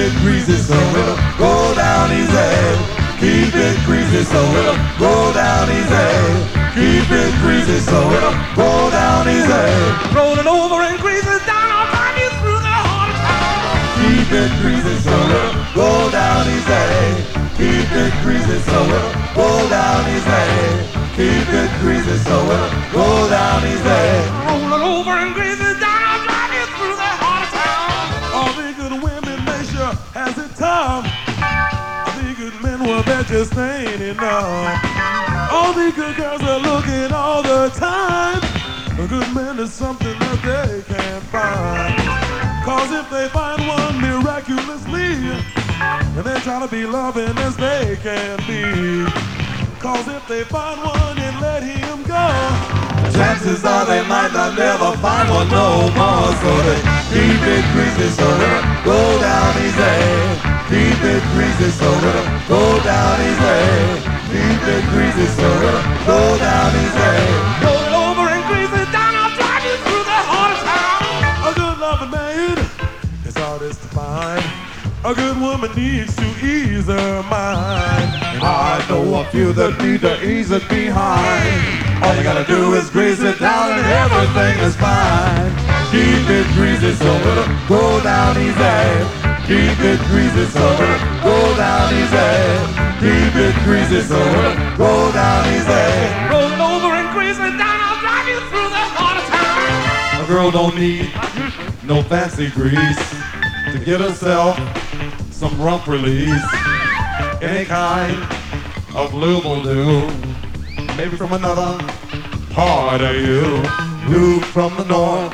it greasy so it'll go down easy. Keep it greasy so it'll go down easy. Keep it greasy so it'll go down easy. Roll it over and grease it down, I'll drive you through the heart of town. Keep it greasy so it'll go down easy. Keep it greasy so it'll go down easy. Keep it greasy so it'll go down easy. Roll it over and grease it down, I'll drive you through the heart of town. All the good women nature has it tough. All the good men, well, that just ain't enough. All the good girls are looking all the time. A good man is something that they can't find. Cause if they find one miraculously, and they try to be loving as they can be. Cause if they find one and let him go, chances are they might not never find one no more. So they keep it greasy so it'll go down easy. Keep it greasy so it'll go down easy. Keep it greasy so it'll go down easy. Roll it over and grease it down, I'll drive you through the heart of town. a good loving man is hardest to find. A good woman needs to ease her mind. And I know a few that need to ease it behind. All you gotta do is grease it down and everything is fine. Keep it greasy so it'll go down easy. Keep it greasy so it'll go down easy. Keep it greasy so it'll go down easy. Roll it over and grease it down, I'll drive you through the heart of town. A girl don't need no fancy grease to get herself some rump release. Any kind of lube will do. Maybe from another part of you. Lube from the north,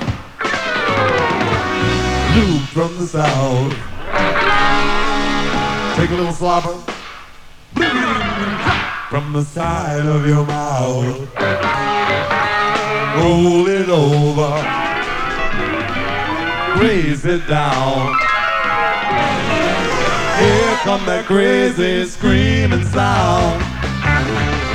lube from the south. Take a little slobber from the side of your mouth. Roll it over, graze it down. Here come that crazy screaming sound.